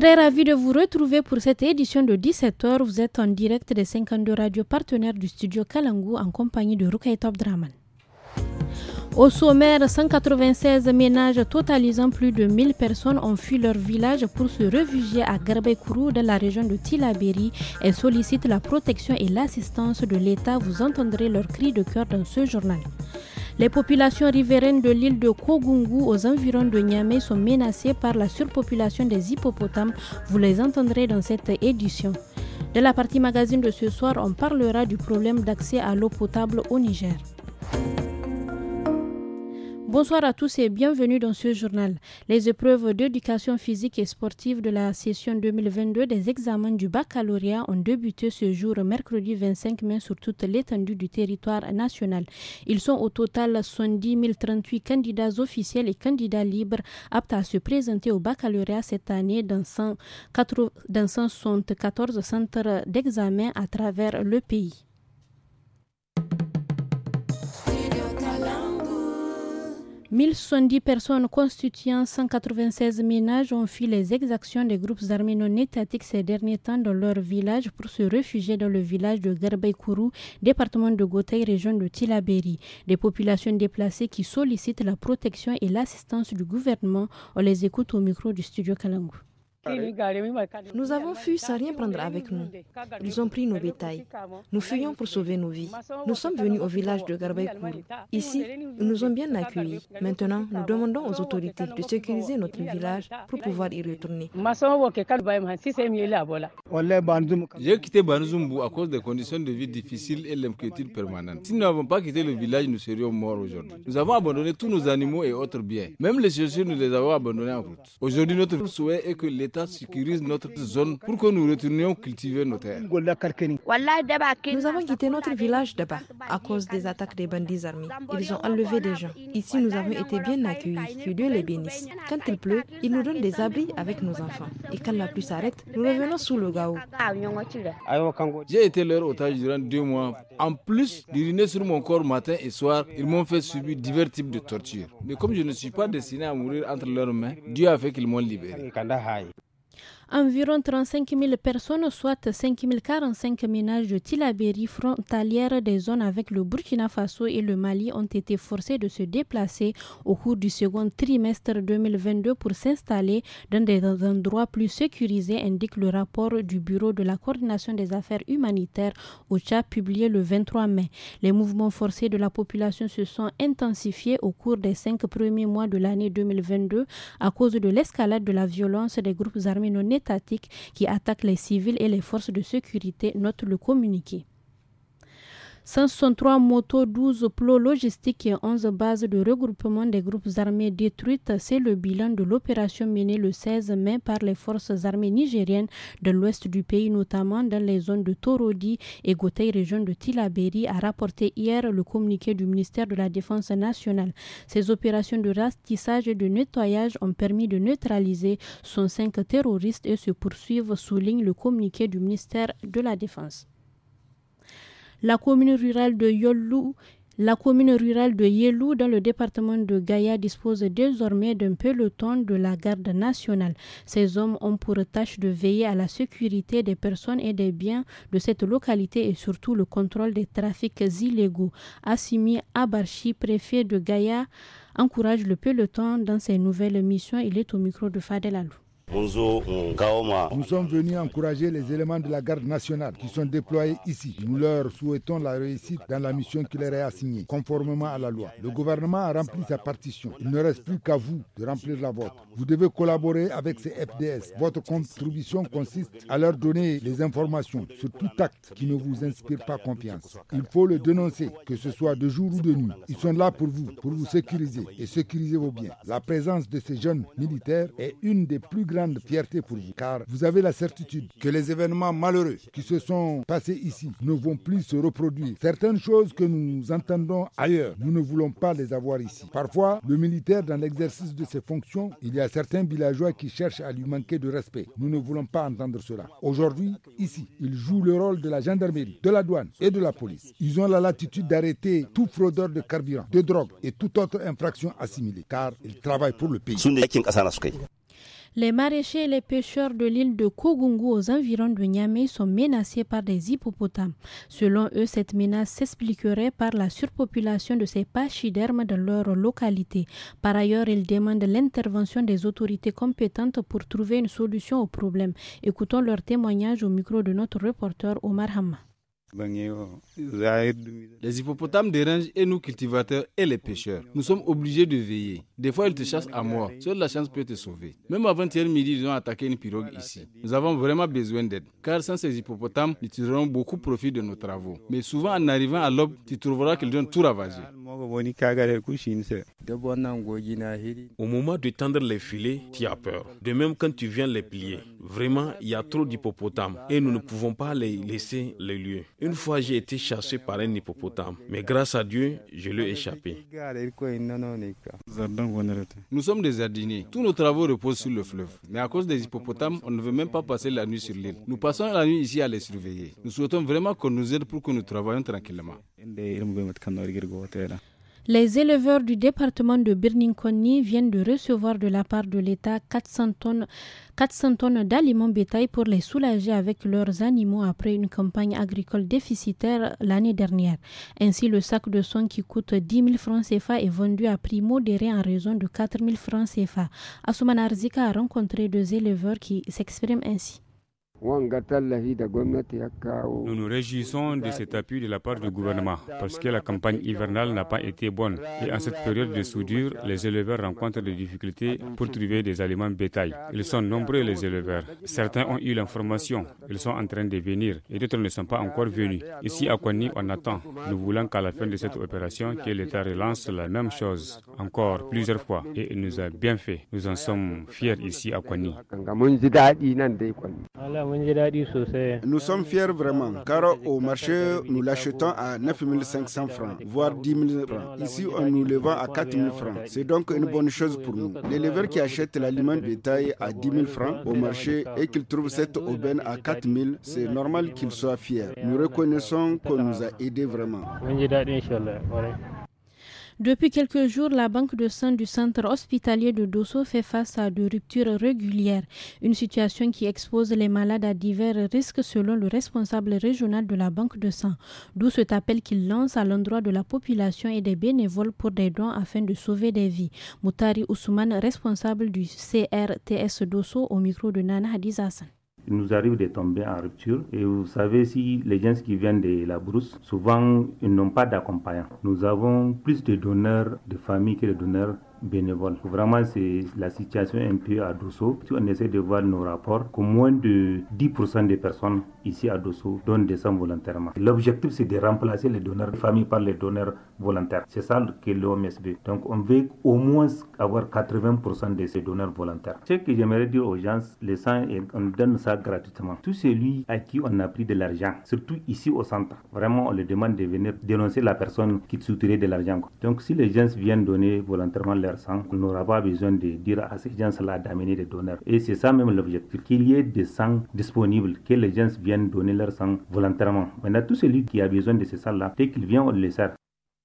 Très ravi de vous retrouver pour cette édition de 17h. Vous êtes en direct des 52 radios partenaires du studio Kalangu en compagnie de Rukai Top Draman. Au sommaire, 196 ménages totalisant plus de 1000 personnes ont fui leur village pour se réfugier à Garbaïkourou dans la région de Tillabéri et sollicitent la protection et l'assistance de l'État. Vous entendrez leurs cris de cœur dans ce journal. Les populations riveraines de l'île de Kogungu aux environs de Niamey sont menacées par la surpopulation des hippopotames. Vous les entendrez dans cette édition. De la partie magazine de ce soir, on parlera du problème d'accès à l'eau potable au Niger. Bonsoir à tous et bienvenue dans ce journal. Les épreuves d'éducation physique et sportive de la session 2022 des examens du baccalauréat ont débuté ce jour, mercredi 25 mai, sur toute l'étendue du territoire national. Ils sont au total 70 038 candidats officiels et candidats libres aptes à se présenter au baccalauréat cette année dans 174 centres d'examen à travers le pays. 1070 personnes constituant 196 ménages ont fui les exactions des groupes armés non étatiques ces derniers temps dans leur village pour se réfugier dans le village de Garbaïkourou, département de Gotaï, région de Tillabéri. Des populations déplacées qui sollicitent la protection et l'assistance du gouvernement. On les écoute au micro du studio Kalangu. Nous avons fui sans rien prendre avec nous. Ils ont pris nos bétails. Nous fuyons pour sauver nos vies. Nous sommes venus au village de Garbaïkourou. Ici, ils nous ont bien accueillis. Maintenant, nous demandons aux autorités de sécuriser notre village pour pouvoir y retourner. J'ai quitté Banzumbu à cause des conditions de vie difficiles et l'inquiétude permanente. Si nous n'avons pas quitté le village, nous serions morts aujourd'hui. Nous avons abandonné tous nos animaux et autres biens. Même les chaussures, nous les avons abandonnées en route. Aujourd'hui, notre souhait est que l'État sécurise notre zone pour que nous retournions cultiver nos terres. Nous avons quitté notre village d'Aba à cause des attaques des bandits armés. Ils ont enlevé des gens. Ici, nous avons été bien accueillis. Que Dieu les bénisse. Quand il pleut, ils nous donnent des abris avec nos enfants. Et quand la pluie s'arrête, nous revenons sous le Gao. J'ai été leur otage durant 2 mois. En plus d'uriner sur mon corps matin et soir, ils m'ont fait subir divers types de tortures. Mais comme je ne suis pas destiné à mourir entre leurs mains, Dieu a fait qu'ils m'ont libéré. Environ 35 000 personnes, soit 5 045 ménages de Tillabéri, frontalières des zones avec le Burkina Faso et le Mali, ont été forcés de se déplacer au cours du second trimestre 2022 pour s'installer dans des endroits plus sécurisés, indique le rapport du Bureau de la coordination des affaires humanitaires OCHA publié le 23 mai. Les mouvements forcés de la population se sont intensifiés au cours des 5 premiers mois de l'année 2022 à cause de l'escalade de la violence des groupes armés non étatiques qui attaquent les civils et les forces de sécurité, note le communiqué. 163 motos, 12 plots logistiques et 11 bases de regroupement des groupes armés détruites, c'est le bilan de l'opération menée le 16 mai par les forces armées nigériennes de l'ouest du pays, notamment dans les zones de Torodi et Gotaï, région de Tillabéri, a rapporté hier le communiqué du ministère de la Défense nationale. Ces opérations de ratissage et de nettoyage ont permis de neutraliser 105 terroristes et se poursuivent, souligne le communiqué du ministère de la Défense. La commune rurale de Yelou dans le département de Gaïa dispose désormais d'un peloton de la garde nationale. Ces hommes ont pour tâche de veiller à la sécurité des personnes et des biens de cette localité et surtout le contrôle des trafics illégaux. Assimi Abarchi, préfet de Gaïa, encourage le peloton dans ses nouvelles missions. Il est au micro de Fadel Alou. Nous sommes venus encourager les éléments de la garde nationale qui sont déployés ici. Nous leur souhaitons la réussite dans la mission qui leur est assignée, conformément à la loi. Le gouvernement a rempli sa partition. Il ne reste plus qu'à vous de remplir la vôtre. Vous devez collaborer avec ces FDS. Votre contribution consiste à leur donner les informations sur tout acte qui ne vous inspire pas confiance. Il faut le dénoncer, que ce soit de jour ou de nuit. Ils sont là pour vous sécuriser et sécuriser vos biens. La présence de ces jeunes militaires est une des plus grandes fierté pour vous, car vous avez la certitude que les événements malheureux qui se sont passés ici ne vont plus se reproduire. Certaines choses que nous entendons ailleurs, nous ne voulons pas les avoir ici. Parfois, le militaire, dans l'exercice de ses fonctions, il y a certains villageois qui cherchent à lui manquer de respect. Nous ne voulons pas entendre cela. Aujourd'hui, ici, il joue le rôle de la gendarmerie, de la douane et de la police. Ils ont la latitude d'arrêter tout fraudeur de carburant, de drogue et toute autre infraction assimilée, car ils travaillent pour le pays. Les maraîchers et les pêcheurs de l'île de Kogungu aux environs de Niamey sont menacés par des hippopotames. Selon eux, cette menace s'expliquerait par la surpopulation de ces pachydermes dans leur localité. Par ailleurs, ils demandent l'intervention des autorités compétentes pour trouver une solution au problème. Écoutons leur témoignage au micro de notre reporter Omar Hamma. Les hippopotames dérangent et nous cultivateurs et les pêcheurs. Nous sommes obligés de veiller. Des fois, ils te chassent à mort. Seule la chance peut te sauver. Même avant hier midi, ils ont attaqué une pirogue ici. Nous avons vraiment besoin d'aide. Car sans ces hippopotames, nous tirerons beaucoup profit de nos travaux. Mais souvent, en arrivant à l'aube, tu trouveras qu'ils ont tout ravagé. Au moment de tendre les filets, tu as peur. De même quand tu viens les plier. Vraiment, il y a trop d'hippopotames et nous ne pouvons pas les laisser les lieux. Une fois, j'ai été chassé par un hippopotame, mais grâce à Dieu, je l'ai échappé. Nous sommes des jardiniers. Tous nos travaux reposent sur le fleuve. Mais à cause des hippopotames, on ne veut même pas passer la nuit sur l'île. Nous passons la nuit ici à les surveiller. Nous souhaitons vraiment qu'on nous aide pour que nous travaillions tranquillement. Les éleveurs du département de Birninkoni viennent de recevoir de la part de l'État 400 tonnes d'aliments bétail pour les soulager avec leurs animaux après une campagne agricole déficitaire l'année dernière. Ainsi, le sac de soins qui coûte 10 000 francs CFA est vendu à prix modéré en raison de 4 000 francs CFA. Asuman Arzika a rencontré deux éleveurs qui s'expriment ainsi. Nous nous réjouissons de cet appui de la part du gouvernement parce que la campagne hivernale n'a pas été bonne et en cette période de soudure, les éleveurs rencontrent des difficultés pour trouver des aliments bétail. Ils sont nombreux les éleveurs. Certains ont eu l'information, ils sont en train de venir et d'autres ne sont pas encore venus. Ici à Koni, on attend. Nous voulons qu'à la fin de cette opération, que l'État relance la même chose encore plusieurs fois et il nous a bien fait. Nous en sommes fiers ici à Koni. Nous sommes fiers vraiment, car au marché, nous l'achetons à 9 500 francs, voire 10 000 francs. Ici, on nous le vend à 4 000 francs. C'est donc une bonne chose pour nous. L'éleveur qui achète l'aliment bétail à 10 000 francs au marché et qu'il trouve cette aubaine à 4 000, c'est normal qu'il soit fier. Nous reconnaissons qu'on nous a aidés vraiment. Depuis quelques jours, la banque de sang du centre hospitalier de Dosso fait face à de ruptures régulières, une situation qui expose les malades à divers risques selon le responsable régional de la banque de sang, d'où cet appel qu'il lance à l'endroit de la population et des bénévoles pour des dons afin de sauver des vies. Moutari Ousmane, responsable du CRTS Dosso, au micro de Nana Hadiz Hassan. Il nous arrive de tomber en rupture et vous savez, si les gens qui viennent de la brousse, souvent ils n'ont pas d'accompagnant. Nous avons plus de donneurs de famille que de donneurs bénévoles. Vraiment, c'est la situation un peu à Dosso. Si on essaie de voir nos rapports, que moins de 10% des personnes ici à Dosso donnent des sangs volontairement. L'objectif, c'est de remplacer les donneurs de famille par les donneurs volontaires. C'est ça que l'OMS veut. Donc, on veut au moins avoir 80% de ces donneurs volontaires. Ce que j'aimerais dire aux gens, les sangs, on donne ça gratuitement. Tout celui à qui on a pris de l'argent, surtout ici au centre, vraiment, on leur demande de venir dénoncer la personne qui soutirait de l'argent. Donc, si les gens viennent donner volontairement leur sang, on n'aura pas besoin de dire à ces gens-là d'amener des donneurs. Et c'est ça même l'objectif, qu'il y ait des sangs disponibles, que les gens viennent donner leur sang volontairement. Maintenant, tout celui qui a besoin de ces sangs-là, dès qu'il vient, on le sert.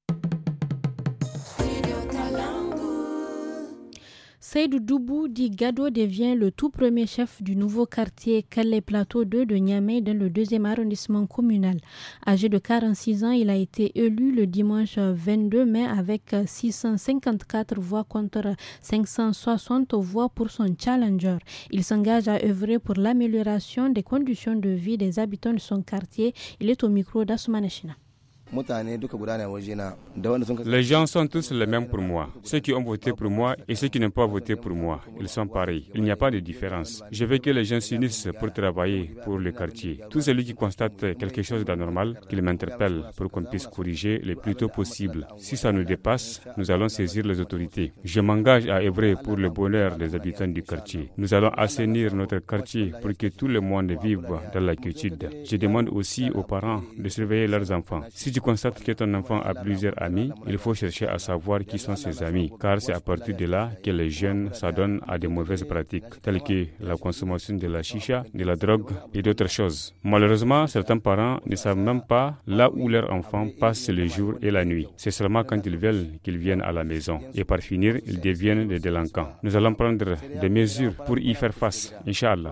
Seydou Doubou dit Gado devient le tout premier chef du nouveau quartier Calais Plateau 2 de Niamey dans le 2e arrondissement communal. Âgé de 46 ans, il a été élu le dimanche 22 mai avec 654 voix contre 560 voix pour son challenger. Il s'engage à œuvrer pour l'amélioration des conditions de vie des habitants de son quartier. Il est au micro d'Assoumane China. Les gens sont tous les mêmes pour moi. Ceux qui ont voté pour moi et ceux qui n'ont pas voté pour moi, ils sont pareils. Il n'y a pas de différence. Je veux que les gens s'unissent pour travailler pour le quartier. Tout celui qui constate quelque chose d'anormal, qu'il m'interpelle pour qu'on puisse corriger le plus tôt possible. Si ça nous dépasse, nous allons saisir les autorités. Je m'engage à œuvrer pour le bonheur des habitants du quartier. Nous allons assainir notre quartier pour que tout le monde vive dans la quiétude. Je demande aussi aux parents de surveiller leurs enfants. Si tu constates que ton enfant a plusieurs amis, il faut chercher à savoir qui sont ses amis, car c'est à partir de là que les jeunes s'adonnent à de mauvaises pratiques, telles que la consommation de la chicha, de la drogue et d'autres choses. Malheureusement, certains parents ne savent même pas là où leur enfant passe le jour et la nuit. C'est seulement quand ils veulent qu'ils viennent à la maison. Et par finir, ils deviennent des délinquants. Nous allons prendre des mesures pour y faire face, Inch'Allah.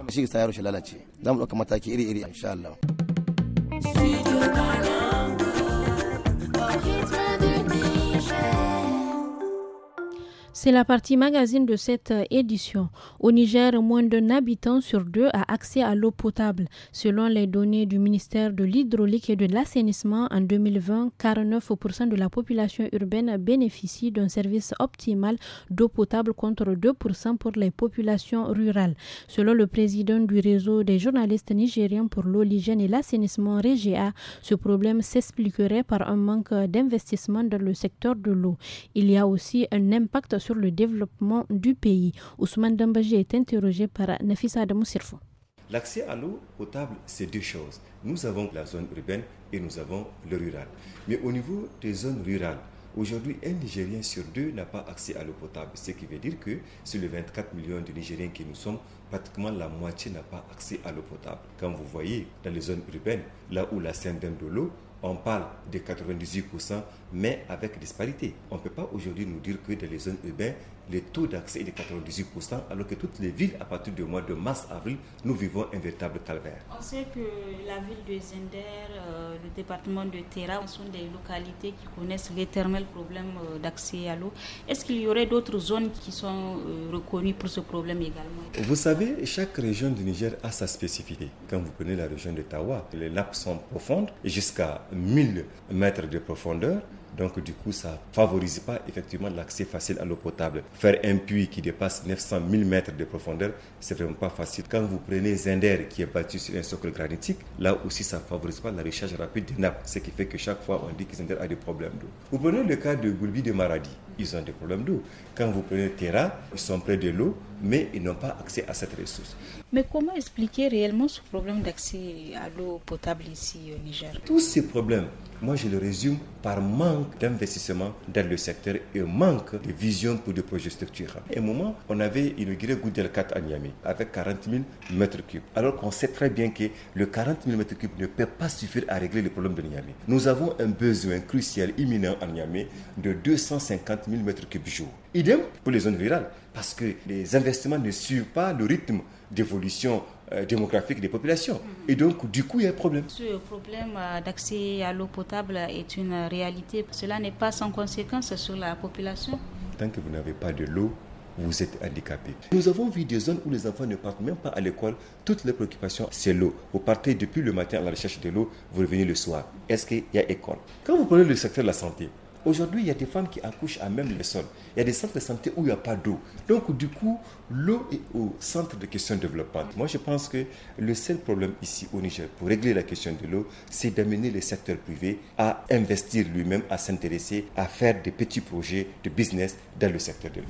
C'est la partie magazine de cette édition. Au Niger, moins d'un habitant sur deux a accès à l'eau potable. Selon les données du ministère de l'Hydraulique et de l'Assainissement, en 2020, 49% de la population urbaine bénéficie d'un service optimal d'eau potable contre 2% pour les populations rurales. Selon le président du réseau des journalistes nigériens pour l'eau, l'hygiène et l'assainissement REGEA, ce problème s'expliquerait par un manque d'investissement dans le secteur de l'eau. Il y a aussi un impact sur le développement du pays. Ousmane Dambaji est interrogé par Nafisa Adamou Sirfo. L'accès à l'eau potable, c'est deux choses. Nous avons la zone urbaine et nous avons le rural. Mais au niveau des zones rurales, aujourd'hui, un Nigérien sur deux n'a pas accès à l'eau potable. Ce qui veut dire que sur les 24 millions de Nigériens que nous sommes, pratiquement la moitié n'a pas accès à l'eau potable. Quand vous voyez dans les zones urbaines, là où la centaine de l'eau, on parle de 98%, mais avec disparité. On ne peut pas aujourd'hui nous dire que dans les zones urbaines, le taux d'accès est de 98%, alors que toutes les villes, à partir du mois de mars-avril, nous vivons un véritable calvaire. On sait que la ville de Zender, le département de Terra, sont des localités qui connaissent l'éternel problème d'accès à l'eau. Est-ce qu'il y aurait d'autres zones qui sont reconnues pour ce problème également? Vous savez, chaque région du Niger a sa spécificité. Quand vous prenez la région de Tawa, les nappes sont profondes, jusqu'à 1000 mètres de profondeur. Donc du coup, ça ne favorise pas effectivement l'accès facile à l'eau potable. Faire un puits qui dépasse 900 000 mètres de profondeur, c'est vraiment pas facile. Quand vous prenez Zender qui est bâti sur un socle granitique, là aussi ça ne favorise pas la recharge rapide des nappes, ce qui fait que chaque fois on dit que Zender a des problèmes d'eau. Vous prenez le cas de Goulbi de Maradi, ils ont des problèmes d'eau. Quand vous prenez Terra, ils sont près de l'eau, mais ils n'ont pas accès à cette ressource. Mais comment expliquer réellement ce problème d'accès à l'eau potable ici au Niger? Tous ces problèmes, moi je le résume par manque d'investissement dans le secteur et manque de vision pour des projets structurants. À un moment, on avait inauguré Goudel 4 à Niamey avec 40 000 mètres cubes. Alors qu'on sait très bien que le 40 000 mètres cubes ne peut pas suffire à régler le problème de Niamey. Nous avons un besoin crucial, imminent à Niamey de 250 000 mètres cubes jour. Idem pour les zones rurales, parce que les investissements ne suivent pas le rythme d'évolution démographique des populations. Et donc, du coup, il y a un problème. Ce problème d'accès à l'eau potable est une réalité. Cela n'est pas sans conséquence sur la population. Tant que vous n'avez pas de l'eau, vous êtes handicapé. Nous avons vu des zones où les enfants ne partent même pas à l'école. Toutes les préoccupations, c'est l'eau. Vous partez depuis le matin à la recherche de l'eau, vous revenez le soir. Est-ce qu'il y a école? Quand vous prenez le secteur de la santé, aujourd'hui, il y a des femmes qui accouchent à même le sol. Il y a des centres de santé où il n'y a pas d'eau. Donc, du coup, l'eau est au centre de questions de développement. Moi, je pense que le seul problème ici au Niger pour régler la question de l'eau, c'est d'amener le secteur privé à investir lui-même, à s'intéresser, à faire des petits projets de business dans le secteur de l'eau.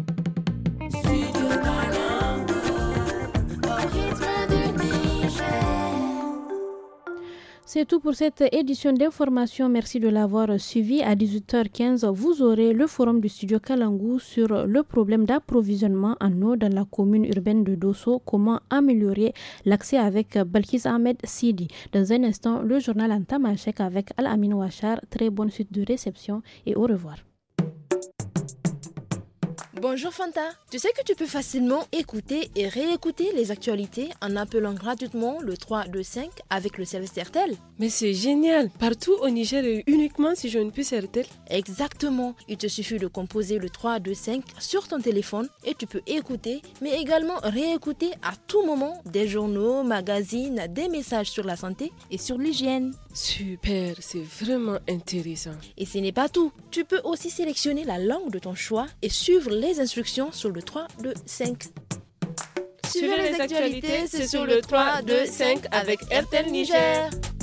C'est tout pour cette édition d'information. Merci de l'avoir suivi. À 18h15, vous aurez le forum du studio Kalangu sur le problème d'approvisionnement en eau dans la commune urbaine de Dosso. Comment améliorer l'accès avec Balkis Ahmed Sidi. Dans un instant, le journal en tamashek avec Al-Amin Ouachar. Très bonne suite de réception et au revoir. Bonjour Fanta, tu sais que tu peux facilement écouter et réécouter les actualités en appelant gratuitement le 325 avec le service RTL. Mais c'est génial, partout au Niger et uniquement si je ne puisse RTL. Exactement, il te suffit de composer le 325 sur ton téléphone et tu peux écouter mais également réécouter à tout moment des journaux, magazines, des messages sur la santé et sur l'hygiène. Super, c'est vraiment intéressant. Et ce n'est pas tout, tu peux aussi sélectionner la langue de ton choix et suivre les instructions sur le 325. Suivez les actualités, c'est sur le 325 avec RTL Niger.